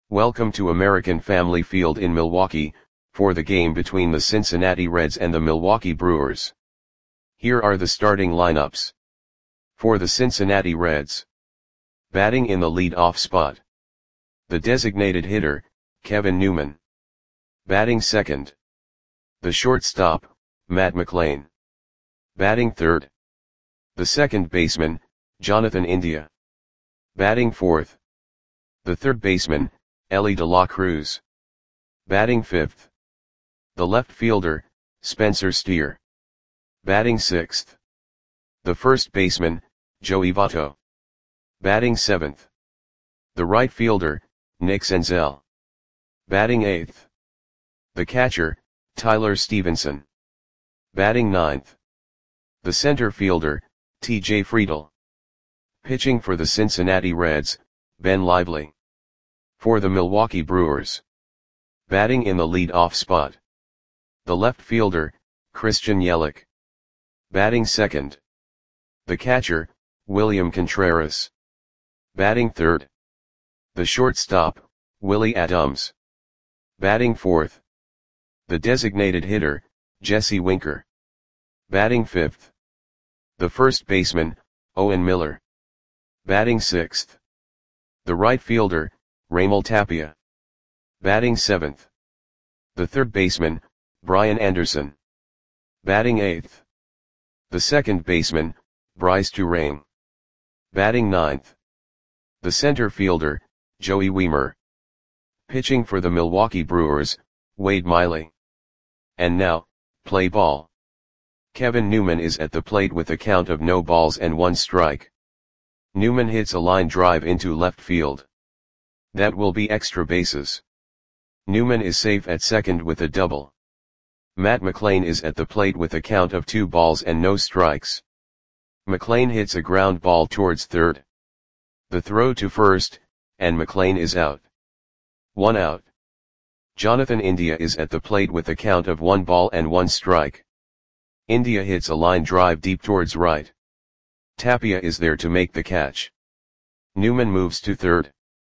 Welcome to American Family Field in Milwaukee, for the game between the Cincinnati Reds and the Milwaukee Brewers. Here are the starting lineups. For the Cincinnati Reds. Batting in the lead-off spot. The designated hitter, Kevin Newman. Batting second. The shortstop, Matt McLain. Batting third. The second baseman, Jonathan India. Batting fourth. The third baseman, Elly De La Cruz. Batting fifth. The left fielder, Spencer Steer. Batting sixth. The first baseman, Joey Votto. Batting seventh. The right fielder, Nick Senzel. Batting eighth. The catcher, Tyler Stevenson. Batting ninth. The center fielder, T.J. Friedl. Pitching for the Cincinnati Reds, Ben Lively. For the Milwaukee Brewers. Batting in the lead-off spot. The left fielder, Christian Yelich. Batting second. The catcher, William Contreras. Batting third. The shortstop, Willie Adams. Batting fourth. The designated hitter, Jesse Winker. Batting fifth. The first baseman, Owen Miller. Batting sixth. The right fielder, Raimel Tapia. Batting seventh. The third baseman, Brian Anderson. Batting eighth. The second baseman, Bryce Turang. Batting ninth. The center fielder, Joey Wiemer. Pitching for the Milwaukee Brewers, Wade Miley. And now, play ball. Kevin Newman is at the plate with a count of no balls and 1 strike. Newman hits a line drive into left field. That will be extra bases. Newman is safe at second with a double. Matt McLain is at the plate with a count of 2 balls and no strikes. McLain hits a ground ball towards third. The throw to first, and McLain is out. 1 out. Jonathan India is at the plate with a count of 1 ball and 1 strike. India hits a line drive deep towards right. Tapia is there to make the catch. Newman moves to third.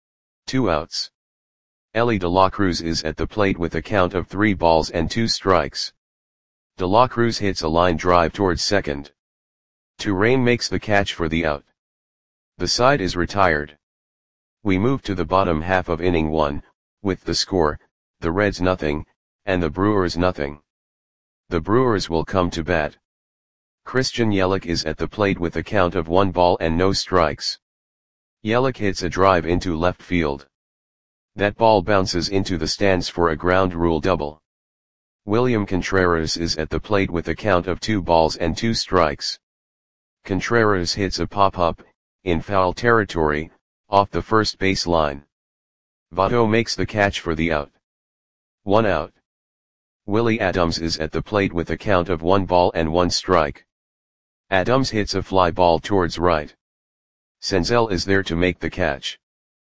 2 outs. Elly De La Cruz is at the plate with a count of 3 balls and 2 strikes. De La Cruz hits a line drive towards second. Turang makes the catch for the out. The side is retired. We move to the bottom half of inning 1, with the score, the Reds nothing, and the Brewers nothing. The Brewers will come to bat. Christian Yelich is at the plate with a count of 1 ball and no strikes. Yelich hits a drive into left field. That ball bounces into the stands for a ground rule double. William Contreras is at the plate with a count of 2 balls and 2 strikes. Contreras hits a pop-up, in foul territory, off the first base line. Votto makes the catch for the out. 1 out. Willie Adams is at the plate with a count of 1 ball and 1 strike. Adams hits a fly ball towards right. Senzel is there to make the catch.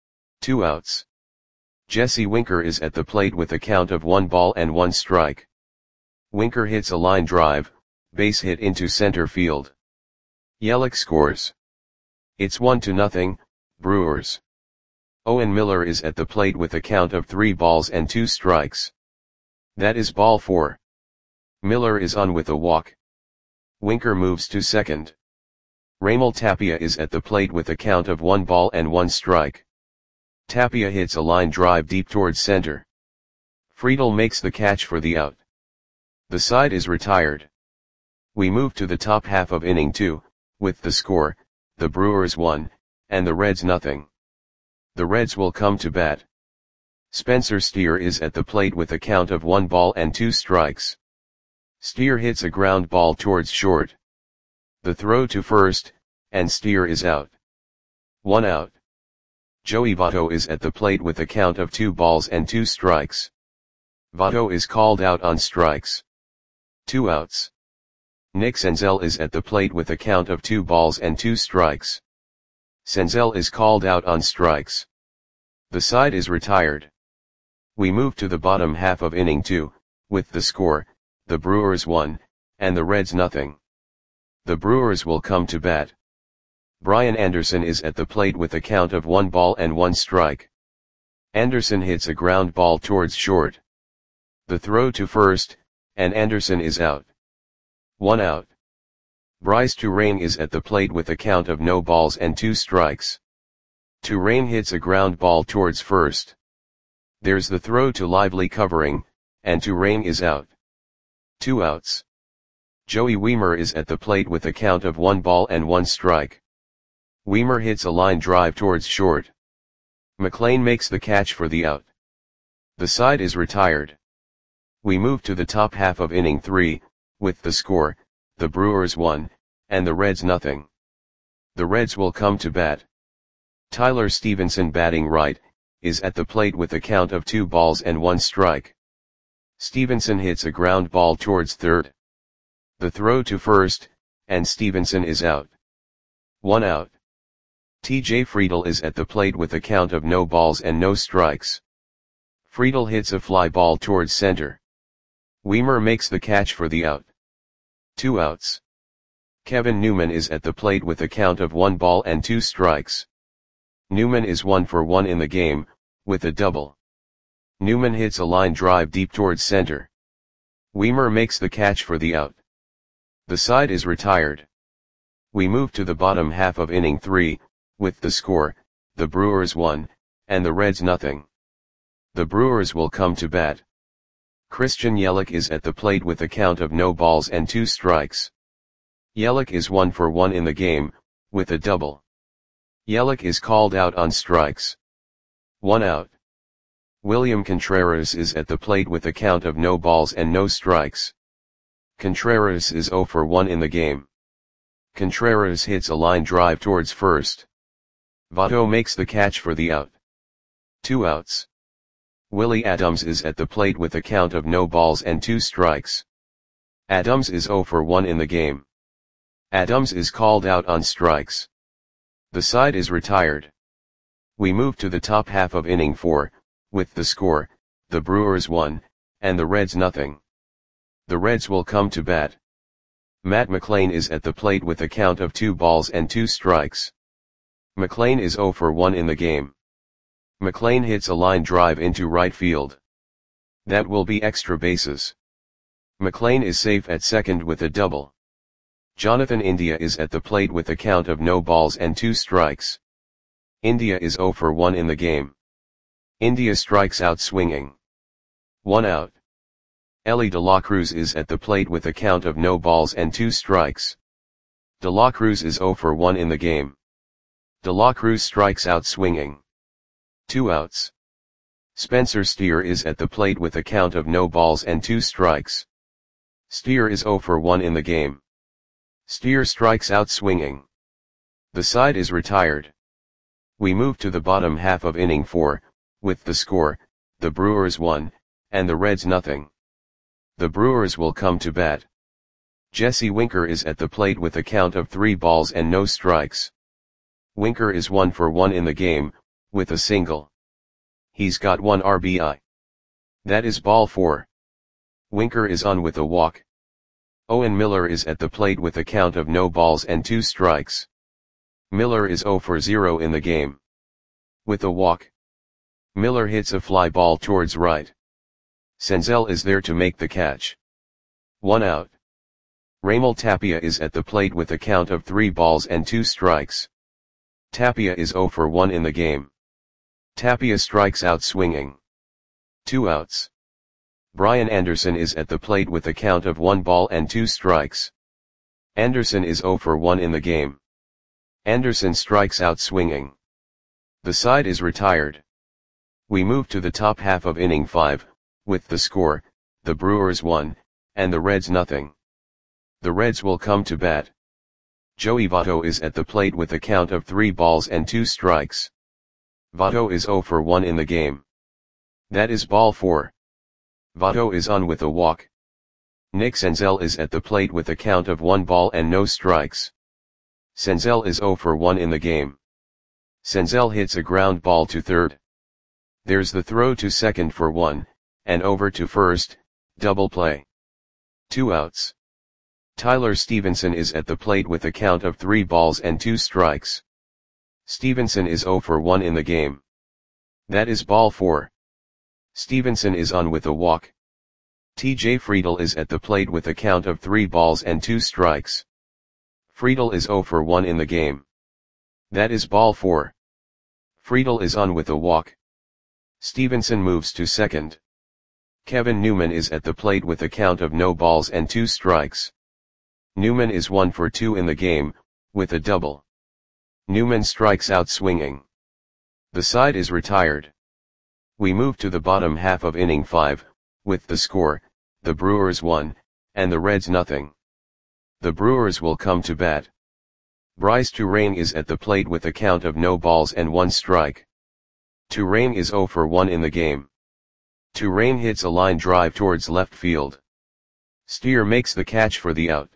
2 outs. Jesse Winker is at the plate with a count of 1 ball and 1 strike. Winker hits a line drive, base hit into center field. Yelich scores. It's 1-0, Brewers. Owen Miller is at the plate with a count of 3 balls and 2 strikes. That is ball 4. Miller is on with a walk. Winker moves to second. Raimel Tapia is at the plate with a count of 1 ball and 1 strike. Tapia hits a line drive deep towards center. Friedl makes the catch for the out. The side is retired. We move to the top half of inning 2, with the score, the Brewers 1, and the Reds nothing. The Reds will come to bat. Spencer Steer is at the plate with a count of 1 ball and 2 strikes. Steer hits a ground ball towards short. The throw to first, and Steer is out. 1 out. Joey Votto is at the plate with a count of 2 balls and 2 strikes. Votto is called out on strikes. 2 outs. Nick Senzel is at the plate with a count of 2 balls and 2 strikes. Senzel is called out on strikes. The side is retired. We move to the bottom half of inning 2, with the score, the Brewers 1, and the Reds nothing. The Brewers will come to bat. Brian Anderson is at the plate with a count of 1 ball and 1 strike. Anderson hits a ground ball towards short. The throw to first, and Anderson is out. 1 out. Bryce Turang is at the plate with a count of no balls and 2 strikes. Turang hits a ground ball towards first. There's the throw to Lively covering, and Turang is out. 2 outs. Joey Wiemer is at the plate with a count of 1 ball and 1 strike. Wiemer hits a line drive towards short. McLean makes the catch for the out. The side is retired. We move to the top half of inning 3, with the score, the Brewers 1, and the Reds nothing. The Reds will come to bat. Tyler Stevenson, batting right, is at the plate with a count of 2 balls and 1 strike. Stevenson hits a ground ball towards third. The throw to first, and Stevenson is out. 1 out. TJ Friedl is at the plate with a count of no balls and no strikes. Friedl hits a fly ball towards center. Wiemer makes the catch for the out. 2 outs. Kevin Newman is at the plate with a count of 1 ball and 2 strikes. Newman is 1 for 1 in the game, with a double. Newman hits a line drive deep towards center. Wiemer makes the catch for the out. The side is retired. We move to the bottom half of inning 3, with the score, the Brewers 1, and the Reds nothing. The Brewers will come to bat. Christian Yelich is at the plate with a count of no balls and 2 strikes. Yelich is 1 for 1 in the game, with a double. Yelich is called out on strikes. 1 out. William Contreras is at the plate with a count of no balls and no strikes. Contreras is 0 for 1 in the game. Contreras hits a line drive towards first. Votto makes the catch for the out. 2 outs. Willie Adams is at the plate with a count of no balls and 2 strikes. Adams is 0 for 1 in the game. Adams is called out on strikes. The side is retired. We move to the top half of inning 4, with the score, the Brewers 1, and the Reds nothing. The Reds will come to bat. Matt McLain is at the plate with a count of 2 balls and 2 strikes. McLain is 0 for 1 in the game. McLain hits a line drive into right field. That will be extra bases. McLain is safe at second with a double. Jonathan India is at the plate with a count of no balls and 2 strikes. India is 0 for 1 in the game. India strikes out swinging. 1 out. Elly De La Cruz is at the plate with a count of no balls and 2 strikes. De La Cruz is 0 for 1 in the game. De La Cruz strikes out swinging. 2 outs. Spencer Steer is at the plate with a count of no balls and 2 strikes. Steer is 0 for 1 in the game. Steer strikes out swinging. The side is retired. We move to the bottom half of inning 4, with the score, the Brewers 1, and the Reds nothing. The Brewers will come to bat. Jesse Winker is at the plate with a count of 3 balls and no strikes. Winker is 1 for 1 in the game, with a single. He's got 1 RBI. That is ball 4. Winker is on with a walk. Owen Miller is at the plate with a count of no balls and 2 strikes. Miller is 0 for 0 in the game. With a walk. Miller hits a fly ball towards right. Senzel is there to make the catch. 1 out. Raimel Tapia is at the plate with a count of 3 balls and 2 strikes. Tapia is 0 for 1 in the game. Tapia strikes out swinging. 2 outs. Brian Anderson is at the plate with a count of 1 ball and 2 strikes. Anderson is 0 for 1 in the game. Anderson strikes out swinging. The side is retired. We move to the top half of inning 5, with the score, the Brewers 1, and the Reds nothing. The Reds will come to bat. Joey Votto is at the plate with a count of 3 balls and 2 strikes. Votto is 0 for 1 in the game. That is ball 4. Votto is on with a walk. Nick Senzel is at the plate with a count of 1 ball and no strikes. Senzel is 0 for 1 in the game. Senzel hits a ground ball to third. There's the throw to second for 1, and over to first, double play. 2 outs. Tyler Stevenson is at the plate with a count of 3 balls and 2 strikes. Stevenson is 0 for 1 in the game. That is ball 4. Stevenson is on with a walk. TJ Friedel is at the plate with a count of 3 balls and 2 strikes. Friedel is 0 for 1 in the game. That is ball 4. Friedel is on with a walk. Stevenson moves to second. Kevin Newman is at the plate with a count of no balls and 2 strikes. Newman is 1 for 2 in the game, with a double. Newman strikes out swinging. The side is retired. We move to the bottom half of inning 5, with the score, the Brewers 1, and the Reds nothing. The Brewers will come to bat. Bryce Turang is at the plate with a count of no balls and 1 strike. Turang is 0 for 1 in the game. Turang hits a line drive towards left field. Steer makes the catch for the out.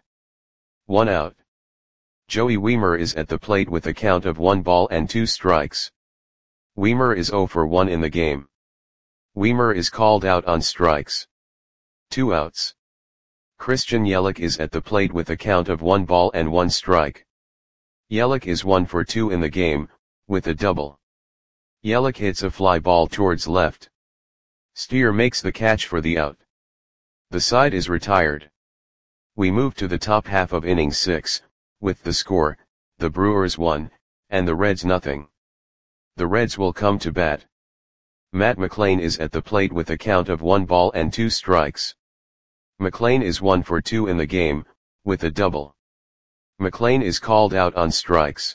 1 out. Joey Wiemer is at the plate with a count of 1 ball and 2 strikes. Wiemer is 0 for 1 in the game. Wiemer is called out on strikes. 2 outs. Christian Yelich is at the plate with a count of 1 ball and 1 strike. Yelich is 1 for 2 in the game, with a double. Yelich hits a fly ball towards left. Steer makes the catch for the out. The side is retired. We move to the top half of inning 6, with the score, the Brewers 1, and the Reds nothing. The Reds will come to bat. Matt McLain is at the plate with a count of 1 ball and 2 strikes. McLain is 1 for 2 in the game, with a double. McLain is called out on strikes.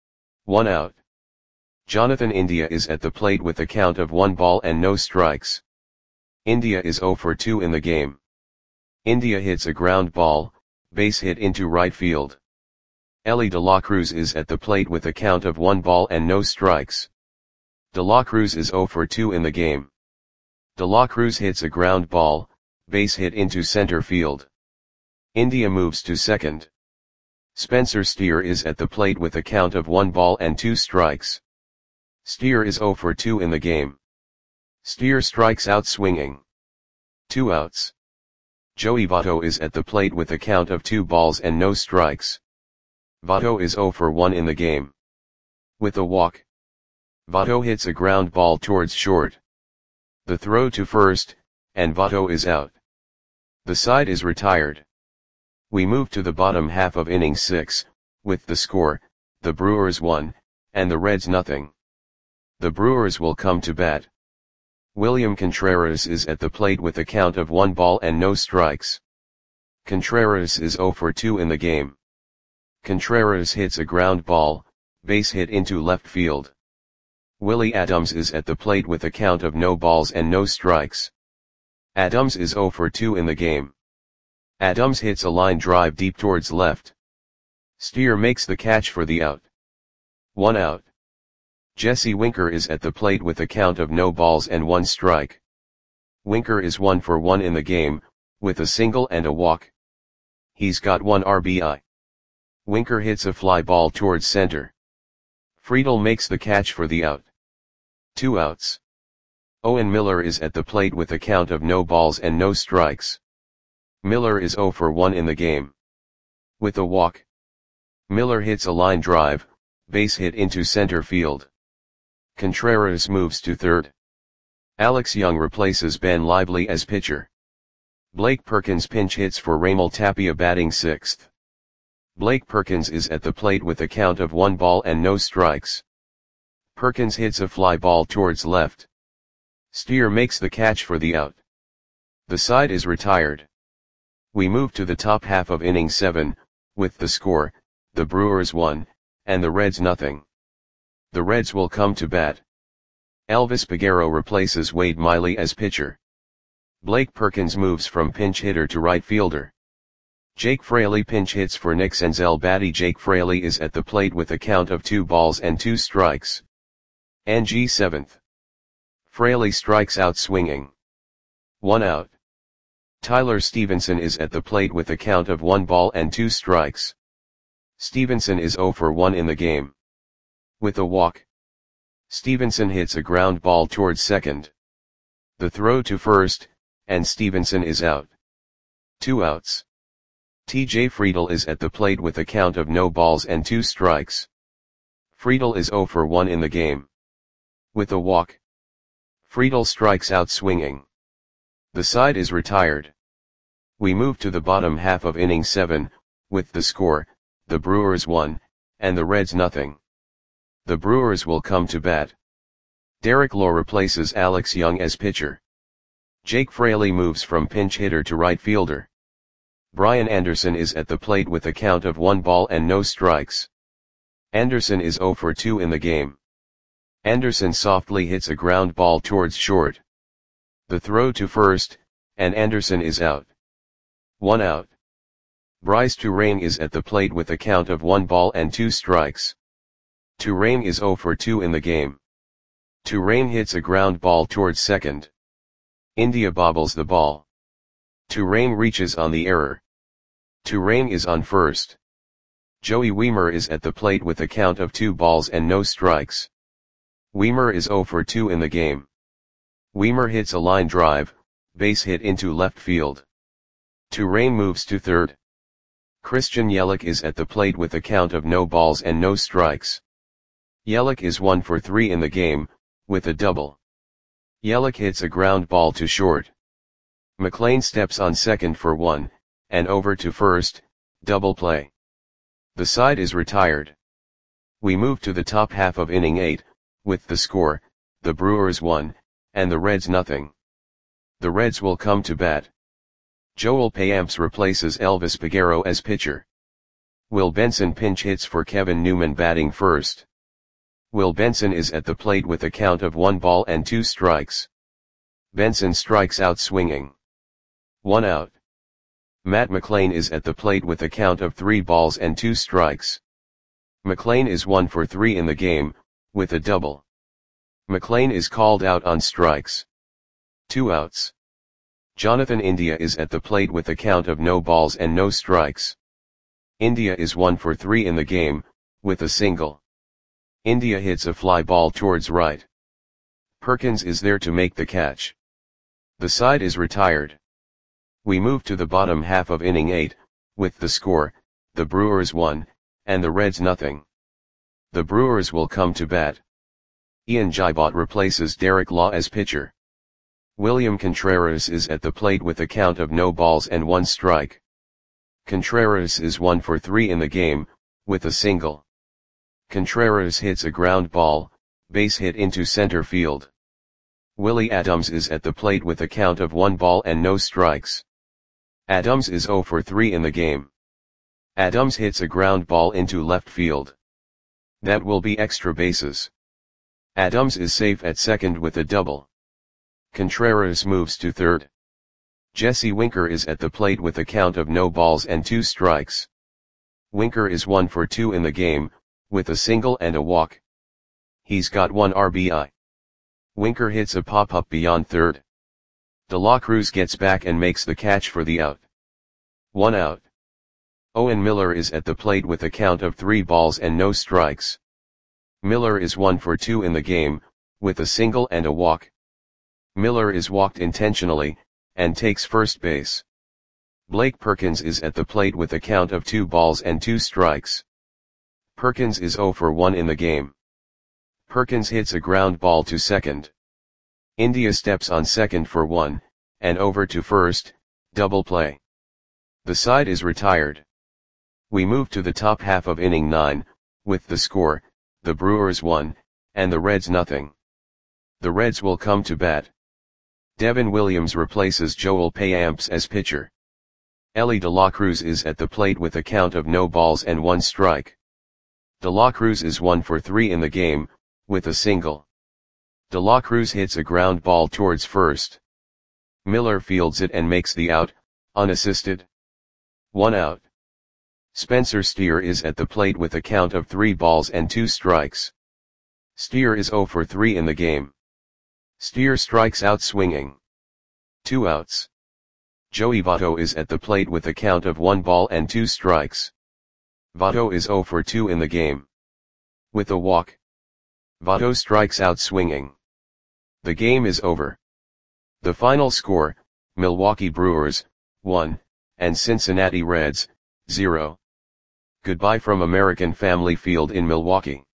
1 out. Jonathan India is at the plate with a count of 1 ball and no strikes. India is 0 for 2 in the game. India hits a ground ball, base hit into right field. Elly De La Cruz is at the plate with a count of 1 ball and no strikes. De La Cruz is 0 for 2 in the game. De La Cruz hits a ground ball, base hit into center field. India moves to second. Spencer Steer is at the plate with a count of 1 ball and 2 strikes. Steer is 0 for 2 in the game. Steer strikes out swinging. 2 outs. Joey Votto is at the plate with a count of 2 balls and no strikes. Votto is 0 for 1 in the game. With a walk. Votto hits a ground ball towards short. The throw to first, and Votto is out. The side is retired. We move to the bottom half of inning 6, with the score, the Brewers 1, and the Reds nothing. The Brewers will come to bat. William Contreras is at the plate with a count of 1 ball and no strikes. Contreras is 0 for 2 in the game. Contreras hits a ground ball, base hit into left field. Willie Adams is at the plate with a count of no balls and no strikes. Adams is 0 for 2 in the game. Adams hits a line drive deep towards left. Steer makes the catch for the out. 1 out. Jesse Winker is at the plate with a count of no balls and 1 strike. Winker is 1 for 1 in the game, with a single and a walk. He's got 1 RBI. Winker hits a fly ball towards center. Friedel makes the catch for the out. 2 outs. Owen Miller is at the plate with a count of no balls and no strikes. Miller is 0 for 1 in the game. With a walk. Miller hits a line drive, base hit into center field. Contreras moves to third. Alex Young replaces Ben Lively as pitcher. Blake Perkins pinch hits for Raimel Tapia batting 6th. Blake Perkins is at the plate with a count of 1 ball and no strikes. Perkins hits a fly ball towards left. Steer makes the catch for the out. The side is retired. We move to the top half of inning 7, with the score, the Brewers 1, and the Reds nothing. The Reds will come to bat. Elvis Peguero replaces Wade Miley as pitcher. Blake Perkins moves from pinch hitter to right fielder. Jake Fraley pinch hits for Nick Senzel batty. Jake Fraley is at the plate with a count of 2 balls and 2 strikes. NG 7th. Fraley strikes out swinging. 1 out. Tyler Stevenson is at the plate with a count of 1 ball and 2 strikes. Stevenson is 0 for 1 in the game. With a walk. Stevenson hits a ground ball towards second. The throw to first, and Stevenson is out. 2 outs. TJ Friedel is at the plate with a count of no balls and 2 strikes. Friedel is 0 for 1 in the game. With a walk. Friedel strikes out swinging. The side is retired. We move to the bottom half of inning 7, with the score, the Brewers 1, and the Reds nothing. The Brewers will come to bat. Derek Law replaces Alex Young as pitcher. Jake Fraley moves from pinch hitter to right fielder. Brian Anderson is at the plate with a count of 1 ball and no strikes. Anderson is 0 for 2 in the game. Anderson softly hits a ground ball towards short. The throw to first, and Anderson is out. 1 out. Bryce Turang is at the plate with a count of 1 ball and 2 strikes. Turang is 0 for 2 in the game. Turang hits a ground ball towards second. India bobbles the ball. Turang reaches on the error. Turang is on first. Joey Wiemer is at the plate with a count of 2 balls and no strikes. Wiemer is 0 for 2 in the game. Wiemer hits a line drive, base hit into left field. Turang moves to third. Christian Yelich is at the plate with a count of no balls and no strikes. Yelich is 1 for 3 in the game, with a double. Yelich hits a ground ball to short. McLean steps on second for 1, and over to first, double play. The side is retired. We move to the top half of inning 8, with the score, the Brewers 1, and the Reds nothing. The Reds will come to bat. Joel Payamps replaces Elvis Peguero as pitcher. Will Benson pinch hits for Kevin Newman batting first. Will Benson is at the plate with a count of 1 ball and 2 strikes. Benson strikes out swinging. 1 out. Matt McLain is at the plate with a count of 3 balls and 2 strikes. McLain is 1 for 3 in the game, with a double. McLain is called out on strikes. 2 outs. Jonathan India is at the plate with a count of no balls and no strikes. India is 1 for 3 in the game, with a single. India hits a fly ball towards right. Perkins is there to make the catch. The side is retired. We move to the bottom half of inning 8, with the score, the Brewers 1, and the Reds nothing. The Brewers will come to bat. Ian Gibot replaces Derek Law as pitcher. William Contreras is at the plate with a count of no balls and 1 strike. Contreras is 1 for 3 in the game, with a single. Contreras hits a ground ball, base hit into center field. Willie Adams is at the plate with a count of 1 ball and no strikes. Adams is 0 for 3 in the game. Adams hits a ground ball into left field. That will be extra bases. Adams is safe at second with a double. Contreras moves to third. Jesse Winker is at the plate with a count of no balls and 2 strikes. Winker is 1 for 2 in the game, with a single and a walk. He's got 1 RBI. Winker hits a pop-up beyond third. De La Cruz gets back and makes the catch for the out. 1 out. Owen Miller is at the plate with a count of 3 balls and no strikes. Miller is 1 for 2 in the game, with a single and a walk. Miller is walked intentionally, and takes first base. Blake Perkins is at the plate with a count of 2 balls and 2 strikes. Perkins is 0 for 1 in the game. Perkins hits a ground ball to second. India steps on second for 1, and over to first, double play. The side is retired. We move to the top half of inning 9, with the score, the Brewers 1, and the Reds nothing. The Reds will come to bat. Devin Williams replaces Joel Payamps as pitcher. Elly De La Cruz is at the plate with a count of no balls and 1 strike. De La Cruz is 1 for 3 in the game, with a single. De La Cruz hits a ground ball towards first. Miller fields it and makes the out, unassisted. 1 out. Spencer Steer is at the plate with a count of 3 balls and 2 strikes. Steer is 0 for 3 in the game. Steer strikes out swinging. 2 outs. Joey Votto is at the plate with a count of 1 ball and 2 strikes. Votto is 0 for 2 in the game. With a walk. Votto strikes out swinging. The game is over. The final score, Milwaukee Brewers, 1, and Cincinnati Reds, 0. Goodbye from American Family Field in Milwaukee.